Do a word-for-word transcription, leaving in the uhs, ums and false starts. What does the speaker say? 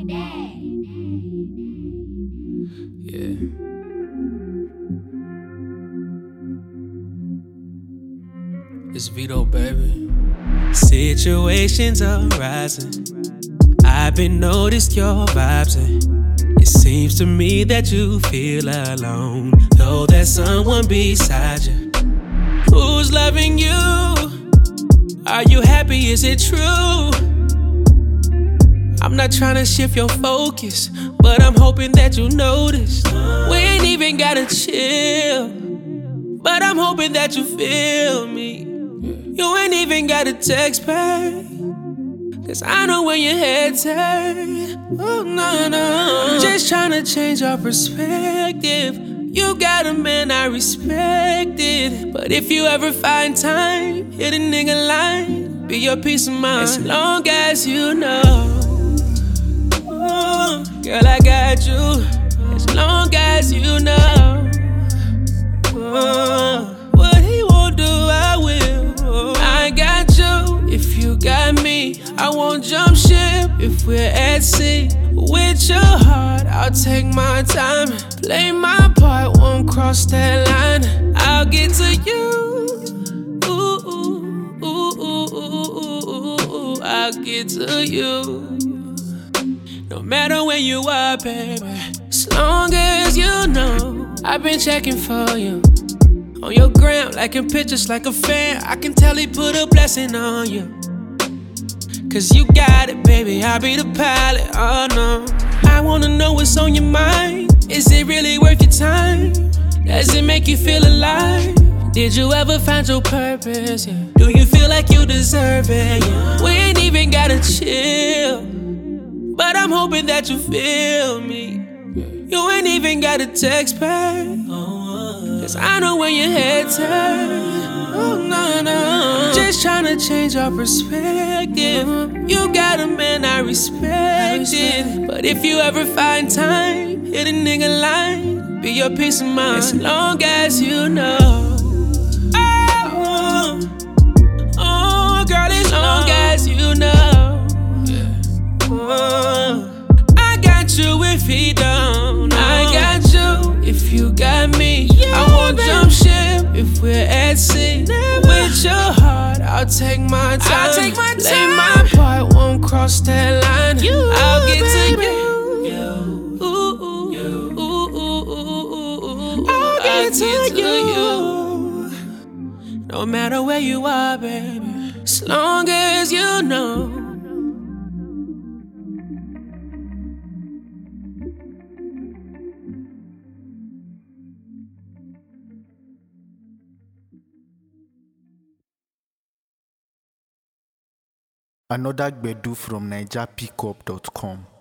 Yeah. It's Vito, baby. Situations arising. I've been noticed your vibes, and it seems to me that you feel alone, though there's someone beside you who's loving you. Are you happy? Is it true? I'm not trying to shift your focus, but I'm hoping that you notice we ain't even gotta chill, but I'm hoping that you feel me. You ain't even gotta text back, cause I know where your head's at. Oh, no, no. I'm just trying to change our perspective. You got a man, I respect it. But if you ever find time, hit a nigga line, be your peace of mind. As long as you know, oh, girl, I got you. As long as you know, oh, what he won't do, I will. Oh, I got you. If you got me, I won't jump ship. If we're at sea, with your heart, I'll take my time. Play my part, won't cross that line. I'll get to you. Ooh, ooh, ooh, ooh, ooh, ooh, ooh. I'll get to you. No matter where you are, baby, as long as you know, I've been checking for you. On your gram, liking pictures like a fan. I can tell he put a blessing on you, cause you got it, baby, I'll be the pilot, oh no. I wanna know what's on your mind. Is it really worth your time? Does it make you feel alive? Did you ever find your purpose? Yeah. Do you feel like you deserve it? Yeah. We ain't even gotta chill, but I'm hoping that you feel me. You ain't even gotta text back, cause I know where your head's at. Oh, no, no. Just tryna change our perspective. You got a man, I respect it. But if you ever find time, hit a nigga line, be your peace of mind. As long as you know. Oh, oh, girl, as long as you know. Oh, I got you if he don't. I got you if you got me. I won't jump ship if we're at sea. With your heart, I'll take my time. I'll take my time. Play my part, won't cross that line. You, I'll get baby. To you. You. Ooh, ooh, you. Ooh, ooh, ooh, ooh, ooh. I'll get, I'll to, get to you. you. No matter where you are, baby, as long as you know. Another Gbedu from Niger Pickup dot com.